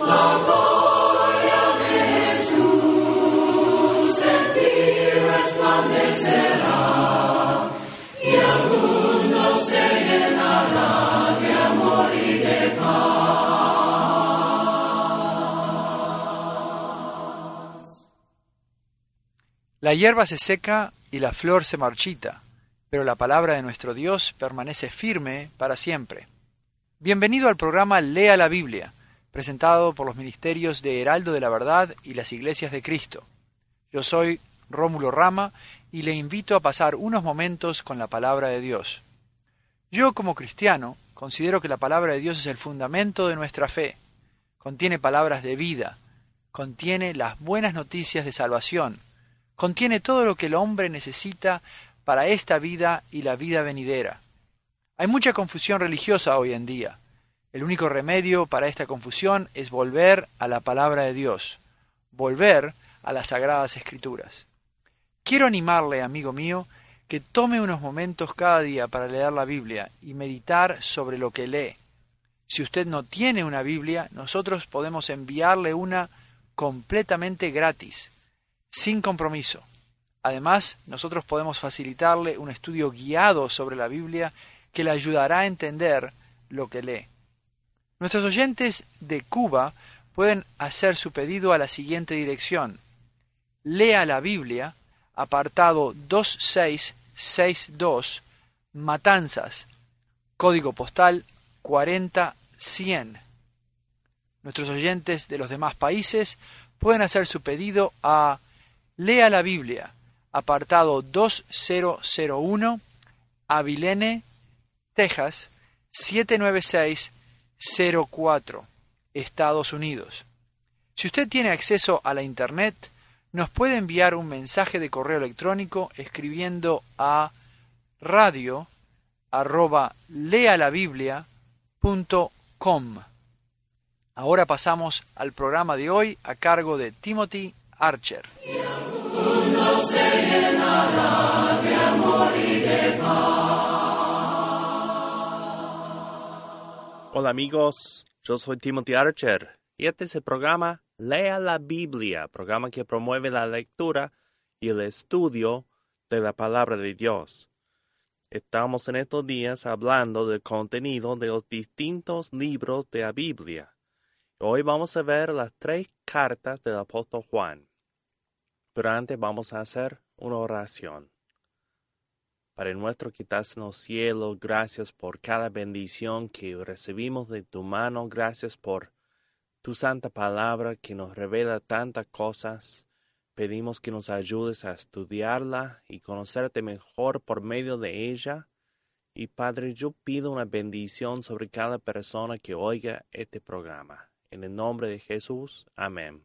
La hierba se seca y la flor se marchita, pero la palabra de nuestro Dios permanece firme para siempre. Bienvenido al programa Lea la Biblia, presentado por los ministerios de Heraldo de la Verdad y las Iglesias de Cristo. Yo soy Rómulo Rama y le invito a pasar unos momentos con la palabra de Dios. Yo, como cristiano, considero que la palabra de Dios es el fundamento de nuestra fe. Contiene palabras de vida, contiene las buenas noticias de salvación, contiene todo lo que el hombre necesita para esta vida y la vida venidera. Hay mucha confusión religiosa hoy en día. El único remedio para esta confusión es volver a la palabra de Dios, volver a las Sagradas Escrituras. Quiero animarle, amigo mío, que tome unos momentos cada día para leer la Biblia y meditar sobre lo que lee. Si usted no tiene una Biblia, nosotros podemos enviarle una completamente gratis, sin compromiso. Además, nosotros podemos facilitarle un estudio guiado sobre la Biblia que le ayudará a entender lo que lee. Nuestros oyentes de Cuba pueden hacer su pedido a la siguiente dirección: Lea la Biblia, apartado 2662, Matanzas, código postal 40100. Nuestros oyentes de los demás países pueden hacer su pedido a Lea la Biblia, apartado 2001, Abilene, Texas, 79604, Estados Unidos. Si usted tiene acceso a la Internet, nos puede enviar un mensaje de correo electrónico escribiendo a radio@lealabiblia.com. Ahora pasamos al programa de hoy a cargo de Timothy Archer. Hola amigos, yo soy Timothy Archer y este es el programa Lea la Biblia, programa que promueve la lectura y el estudio de la palabra de Dios. Estamos en estos días hablando del contenido de los distintos libros de la Biblia. Hoy vamos a ver las 3 cartas del apóstol Juan. Pero antes vamos a hacer una oración. Padre nuestro que estás en los cielos, gracias por cada bendición que recibimos de tu mano. Gracias por tu santa palabra que nos revela tantas cosas. Pedimos que nos ayudes a estudiarla y conocerte mejor por medio de ella. Y Padre, yo pido una bendición sobre cada persona que oiga este programa. En el nombre de Jesús, amén.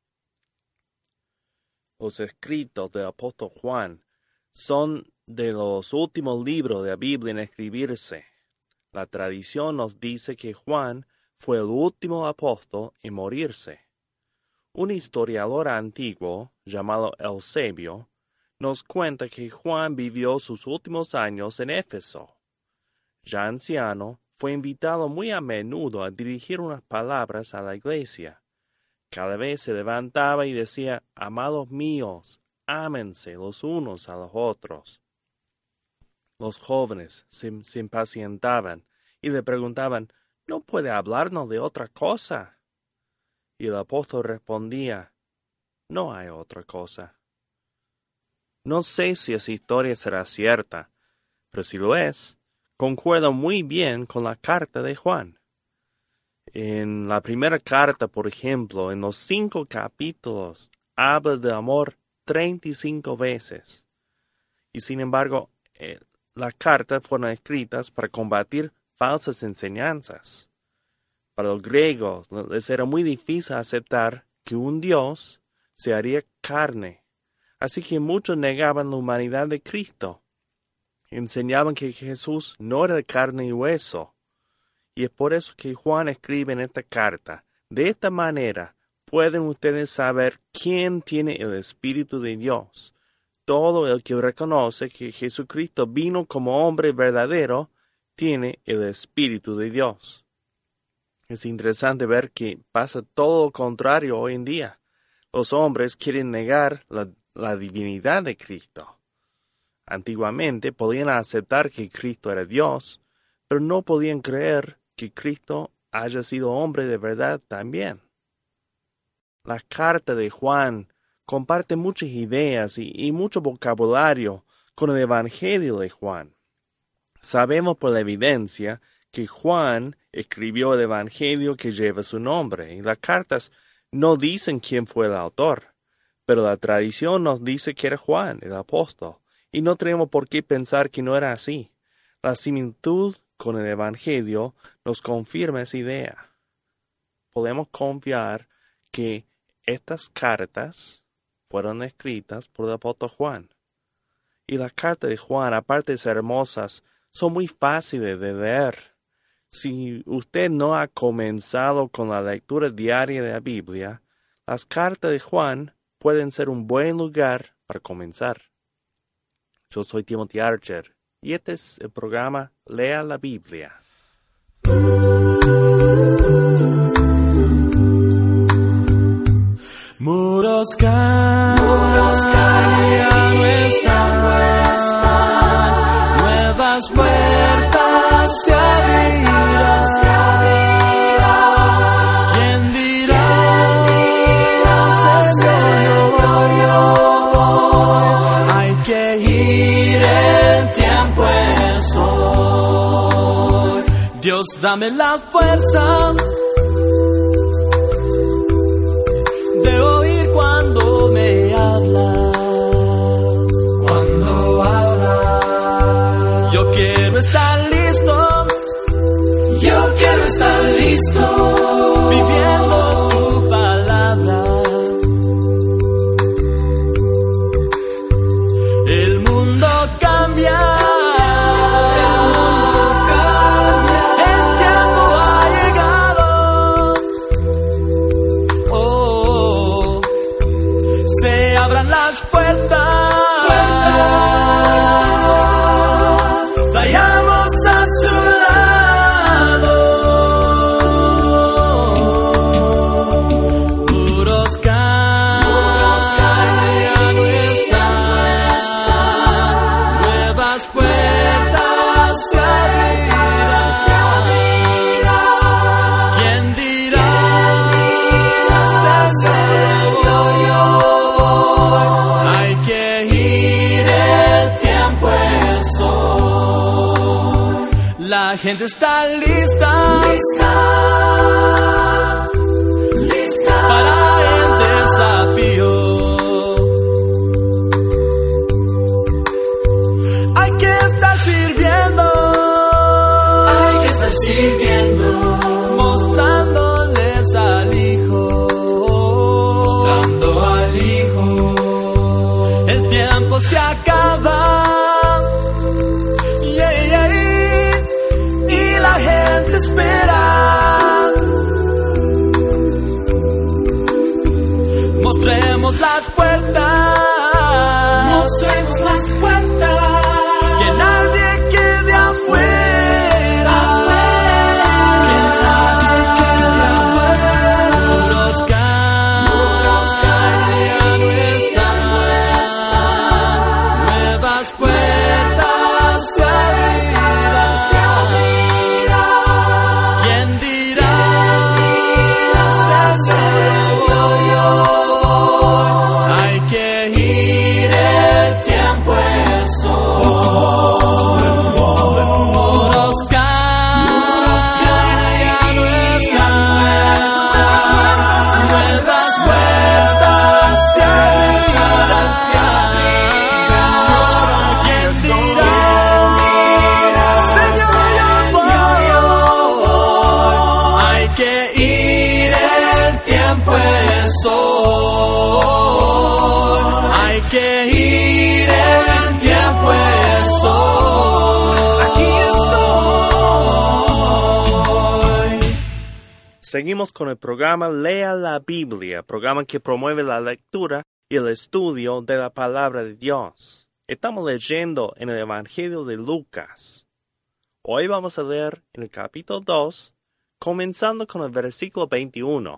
Los escritos del apóstol Juan son de los últimos libros de la Biblia en escribirse. La tradición nos dice que Juan fue el último apóstol en morirse. Un historiador antiguo, llamado Eusebio, nos cuenta que Juan vivió sus últimos años en Éfeso. Ya anciano, fue invitado muy a menudo a dirigir unas palabras a la iglesia. Cada vez se levantaba y decía: amados míos, ámense los unos a los otros. Los jóvenes se impacientaban y le preguntaban: ¿no puede hablarnos de otra cosa? Y el apóstol respondía: no hay otra cosa. No sé si esa historia será cierta, pero si lo es, concuerda muy bien con la carta de Juan. En la primera carta, por ejemplo, en los 5 capítulos, habla de amor 35 veces. Y sin embargo, las cartas fueron escritas para combatir falsas enseñanzas. Para los griegos les era muy difícil aceptar que un Dios se haría carne. Así que muchos negaban la humanidad de Cristo. Enseñaban que Jesús no era de carne y hueso. Y es por eso que Juan escribe en esta carta: de esta manera pueden ustedes saber quién tiene el Espíritu de Dios. Todo el que reconoce que Jesucristo vino como hombre verdadero tiene el Espíritu de Dios. Es interesante ver que pasa todo lo contrario hoy en día. Los hombres quieren negar la divinidad de Cristo. Antiguamente podían aceptar que Cristo era Dios, pero no podían creer que Cristo haya sido hombre de verdad también. La carta de Juan comparte muchas ideas y mucho vocabulario con el Evangelio de Juan. Sabemos por la evidencia que Juan escribió el Evangelio que lleva su nombre, y las cartas no dicen quién fue el autor, pero la tradición nos dice que era Juan, el apóstol, y no tenemos por qué pensar que no era así. La similitud con el Evangelio nos confirma esa idea. Podemos confiar que estas cartas fueron escritas por el apóstol Juan. Y las cartas de Juan, aparte de ser hermosas, son muy fáciles de leer. Si usted no ha comenzado con la lectura diaria de la Biblia, las cartas de Juan pueden ser un buen lugar para comenzar. Yo soy Timothy Archer y este es el programa Lea la Biblia. Muros caen, ya no están, nuevas puertas se abrirán. ¿Quién dirá, Señor, yo voy? Hay que ir, el tiempo es hoy. Dios, dame la fuerza de oír cuando me hablas, yo quiero estar listo, viviendo tu palabra. El mundo cambia, el tiempo ha llegado. Se abran las puertas, vayamos a su lado. Muros caen, ya no están, nuevas puertas se abrirán. ¿Quién dirá, Señor, yo voy? Hay que ir, el tiempo es hoy. La gente está lista para el desafío. Hay que estar sirviendo, mostrándoles al Hijo, el tiempo se acaba, y la gente espera. Mostremos las puertas, que nadie quede afuera. Muros caen, ya no están, nuevas puertas se abrirán. ¿Quién dirá, Señor, yo voy? Hay que ir, el tiempo es hoy. Muros caen, ya no están, nuevas puertas se abrirán. ¿Quién dirá, Señor, yo voy? Hay que ir, el tiempo es hoy. Hay que ir, el tiempo es hoy. Aquí estoy. Seguimos con el programa Lea la Biblia, programa que promueve la lectura y el estudio de la palabra de Dios. Estamos leyendo en el Evangelio de Lucas. Hoy vamos a leer en el capítulo 2, comenzando con el versículo 21.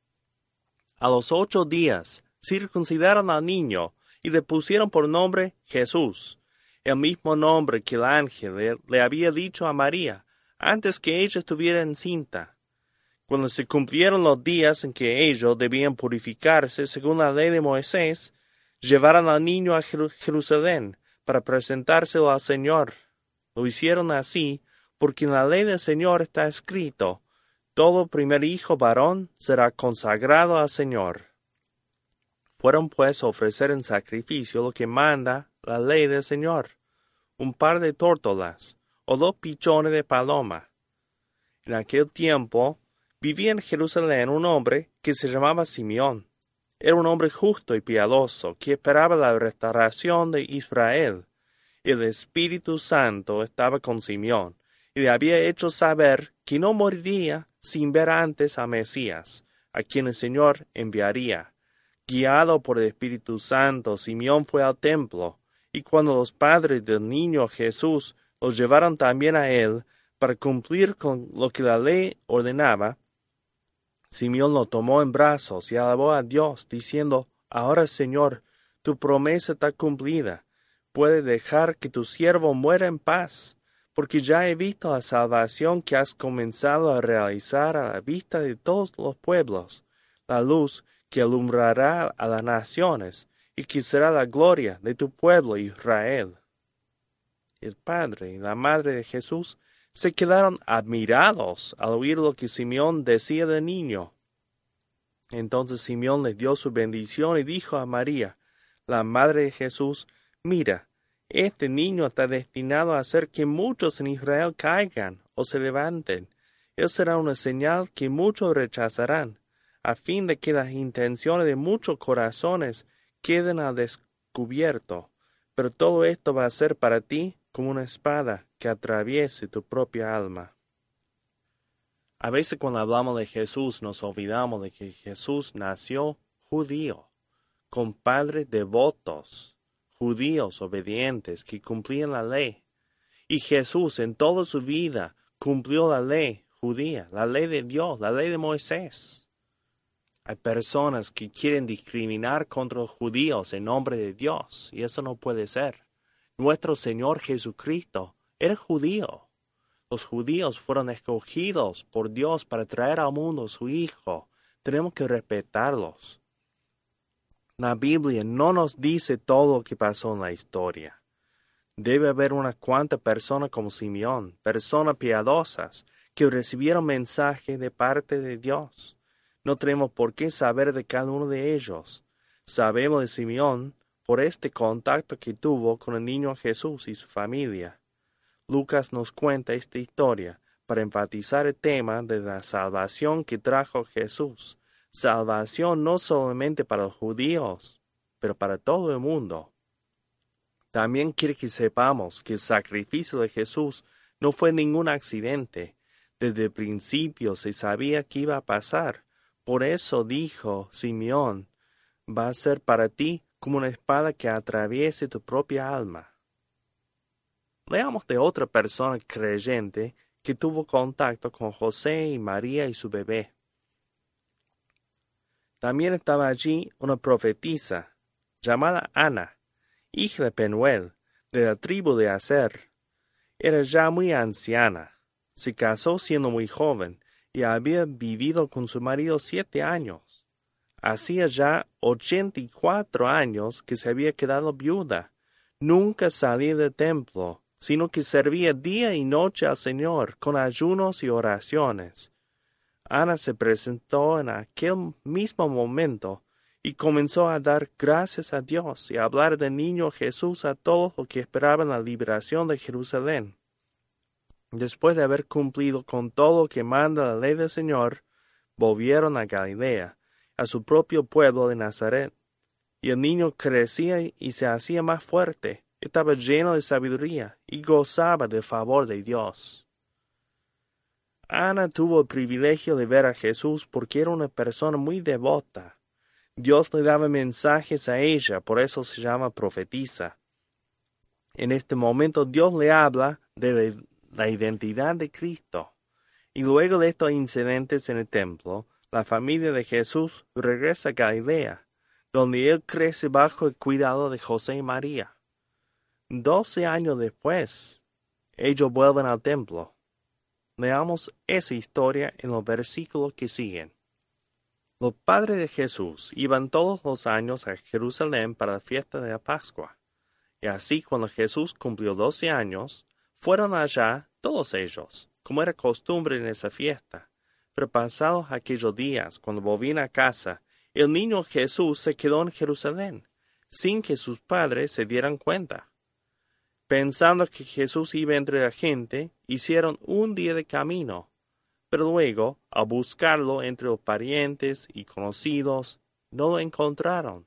A los 8 días circuncidaron al niño y le pusieron por nombre Jesús, el mismo nombre que el ángel le había dicho a María antes que ella estuviera encinta. Cuando se cumplieron los días en que ellos debían purificarse según la ley de Moisés, llevaron al niño a Jerusalén para presentárselo al Señor. Lo hicieron así porque en la ley del Señor está escrito: todo primer hijo varón será consagrado al Señor. Fueron pues a ofrecer en sacrificio lo que manda la ley del Señor: un par de tórtolas o 2 pichones de paloma. En aquel tiempo vivía en Jerusalén un hombre que se llamaba Simeón. Era un hombre justo y piadoso que esperaba la restauración de Israel. El Espíritu Santo estaba con Simeón y le había hecho saber que no moriría sin ver antes a Mesías, a quien el Señor enviaría. Guiado por el Espíritu Santo, Simeón fue al templo, y cuando los padres del niño Jesús los llevaron también a él para cumplir con lo que la ley ordenaba, Simeón lo tomó en brazos y alabó a Dios, diciendo: ahora, Señor, tu promesa está cumplida. Puedes dejar que tu siervo muera en paz, porque ya he visto la salvación que has comenzado a realizar a la vista de todos los pueblos, la luz que alumbrará a las naciones, y que será la gloria de tu pueblo Israel. El padre y la madre de Jesús se quedaron admirados al oír lo que Simeón decía del niño. Entonces Simeón les dio su bendición y dijo a María, la madre de Jesús: mira, este niño está destinado a hacer que muchos en Israel caigan o se levanten. Él será una señal que muchos rechazarán, a fin de que las intenciones de muchos corazones queden al descubierto. Pero todo esto va a ser para ti como una espada que atraviese tu propia alma. A veces cuando hablamos de Jesús nos olvidamos de que Jesús nació judío, con padres devotos, judíos obedientes que cumplían la ley. Y Jesús en toda su vida cumplió la ley judía, la ley de Dios, la ley de Moisés. Hay personas que quieren discriminar contra los judíos en nombre de Dios, y eso no puede ser. Nuestro Señor Jesucristo era judío. Los judíos fueron escogidos por Dios para traer al mundo a su Hijo. Tenemos que respetarlos. La Biblia no nos dice todo lo que pasó en la historia. Debe haber unas cuantas personas como Simeón, personas piadosas, que recibieron mensaje de parte de Dios. No tenemos por qué saber de cada uno de ellos. Sabemos de Simeón por este contacto que tuvo con el niño Jesús y su familia. Lucas nos cuenta esta historia para enfatizar el tema de la salvación que trajo Jesús. Salvación no solamente para los judíos, pero para todo el mundo. También quiere que sepamos que el sacrificio de Jesús no fue ningún accidente. Desde el principio se sabía que iba a pasar. Por eso dijo Simeón: va a ser para ti como una espada que atraviese tu propia alma. Leamos de otra persona creyente que tuvo contacto con José y María y su bebé. También estaba allí una profetisa llamada Ana, hija de Penuel, de la tribu de Aser. Era ya muy anciana. Se casó siendo muy joven y había vivido con su marido 7 años. Hacía ya 84 años que se había quedado viuda. Nunca salía del templo, sino que servía día y noche al Señor con ayunos y oraciones. Ana se presentó en aquel mismo momento y comenzó a dar gracias a Dios y a hablar del niño Jesús a todos los que esperaban la liberación de Jerusalén. Después de haber cumplido con todo lo que manda la ley del Señor, volvieron a Galilea, a su propio pueblo de Nazaret. Y el niño crecía y se hacía más fuerte, estaba lleno de sabiduría y gozaba del favor de Dios. Ana tuvo el privilegio de ver a Jesús porque era una persona muy devota. Dios le daba mensajes a ella, por eso se llama profetisa. En este momento Dios le habla de la identidad de Cristo. Y luego de estos incidentes en el templo, la familia de Jesús regresa a Galilea, donde él crece bajo el cuidado de José y María. 12 años después, ellos vuelven al templo. Leamos esa historia en los versículos que siguen. Los padres de Jesús iban todos los años a Jerusalén para la fiesta de la Pascua. Y así cuando Jesús cumplió 12 años, fueron allá todos ellos, como era costumbre en esa fiesta. Pero pasados aquellos días, cuando volvían a casa, el niño Jesús se quedó en Jerusalén, sin que sus padres se dieran cuenta. Pensando que Jesús iba entre la gente, hicieron un día de camino. Pero luego, al buscarlo entre los parientes y conocidos, no lo encontraron.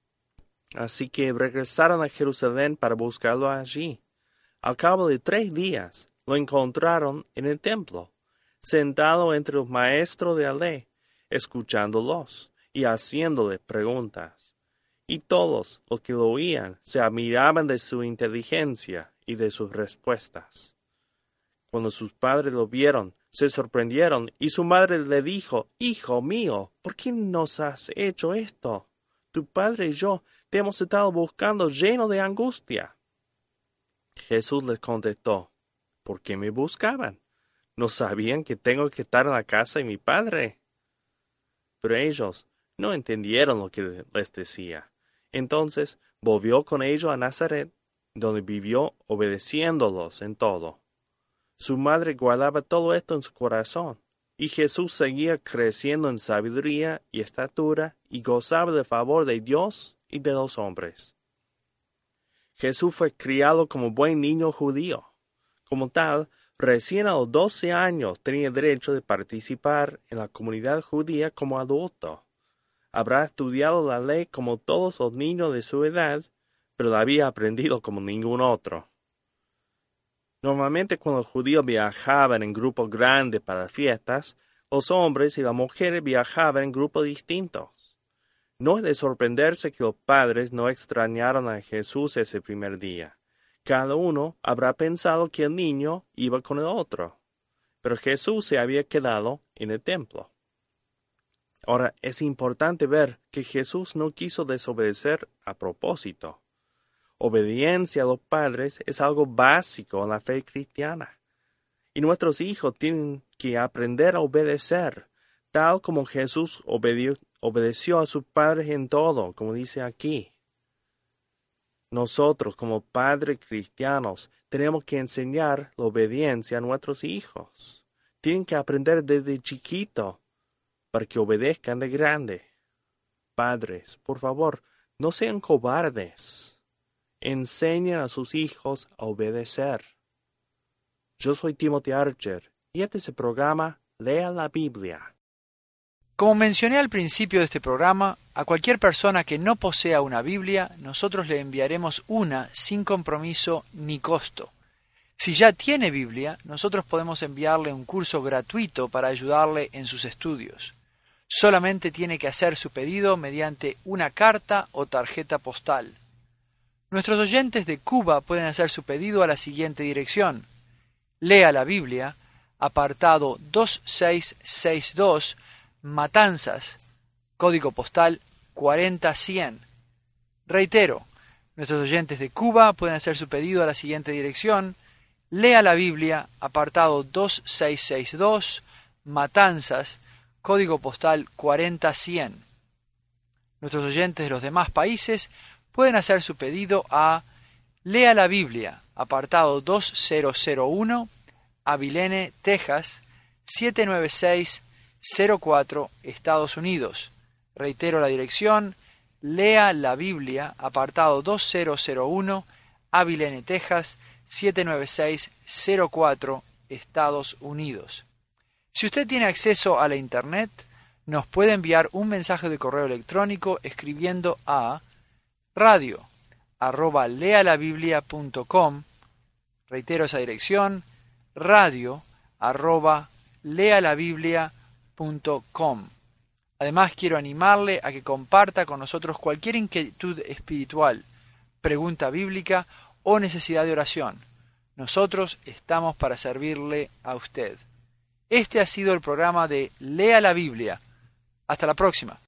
Así que regresaron a Jerusalén para buscarlo allí. Al cabo de 3 días, lo encontraron en el templo, sentado entre los maestros de la ley, escuchándolos y haciéndoles preguntas. Y todos los que lo oían se admiraban de su inteligencia y de sus respuestas. Cuando sus padres lo vieron, se sorprendieron, y su madre le dijo: «Hijo mío, ¿por qué nos has hecho esto? Tu padre y yo te hemos estado buscando lleno de angustia». Jesús les contestó: «¿Por qué me buscaban? ¿No sabían que tengo que estar en la casa de mi padre?». Pero ellos no entendieron lo que les decía. Entonces volvió con ellos a Nazaret, donde vivió obedeciéndolos en todo. Su madre guardaba todo esto en su corazón, y Jesús seguía creciendo en sabiduría y estatura, y gozaba del favor de Dios y de los hombres. Jesús fue criado como buen niño judío. Como tal, recién a los 12 años tenía derecho de participar en la comunidad judía como adulto. Habrá estudiado la ley como todos los niños de su edad, pero la había aprendido como ningún otro. Normalmente cuando los judíos viajaban en grupos grandes para fiestas, los hombres y las mujeres viajaban en grupos distintos. No es de sorprenderse que los padres no extrañaron a Jesús ese primer día. Cada uno habrá pensado que el niño iba con el otro, pero Jesús se había quedado en el templo. Ahora, es importante ver que Jesús no quiso desobedecer a propósito. Obediencia a los padres es algo básico en la fe cristiana. Y nuestros hijos tienen que aprender a obedecer, tal como Jesús obedeció a sus padres en todo, como dice aquí. Nosotros, como padres cristianos, tenemos que enseñar la obediencia a nuestros hijos. Tienen que aprender desde chiquito para que obedezcan de grande. Padres, por favor, no sean cobardes. Enseñen a sus hijos a obedecer. Yo soy Timothy Archer y este es el programa Lea la Biblia. Como mencioné al principio de este programa, a cualquier persona que no posea una Biblia, nosotros le enviaremos una sin compromiso ni costo. Si ya tiene Biblia, nosotros podemos enviarle un curso gratuito para ayudarle en sus estudios. Solamente tiene que hacer su pedido mediante una carta o tarjeta postal. Nuestros oyentes de Cuba pueden hacer su pedido a la siguiente dirección: Lea la Biblia, apartado 2662, Matanzas, código postal 40100. Reitero, nuestros oyentes de Cuba pueden hacer su pedido a la siguiente dirección: Lea la Biblia, apartado 2662, Matanzas, código postal 40100. Nuestros oyentes de los demás países pueden hacer su pedido a Lea la Biblia, apartado 2001, Abilene, Texas, 79604, Estados Unidos. Reitero la dirección: Lea la Biblia, apartado 2001, Abilene, Texas, 79604, Estados Unidos. Si usted tiene acceso a la Internet, nos puede enviar un mensaje de correo electrónico escribiendo a radio@lealabiblia.com. Reitero esa dirección: radio@lealabiblia.com. Además, quiero animarle a que comparta con nosotros cualquier inquietud espiritual, pregunta bíblica o necesidad de oración. Nosotros estamos para servirle a usted. Este ha sido el programa de Lea la Biblia. Hasta la próxima.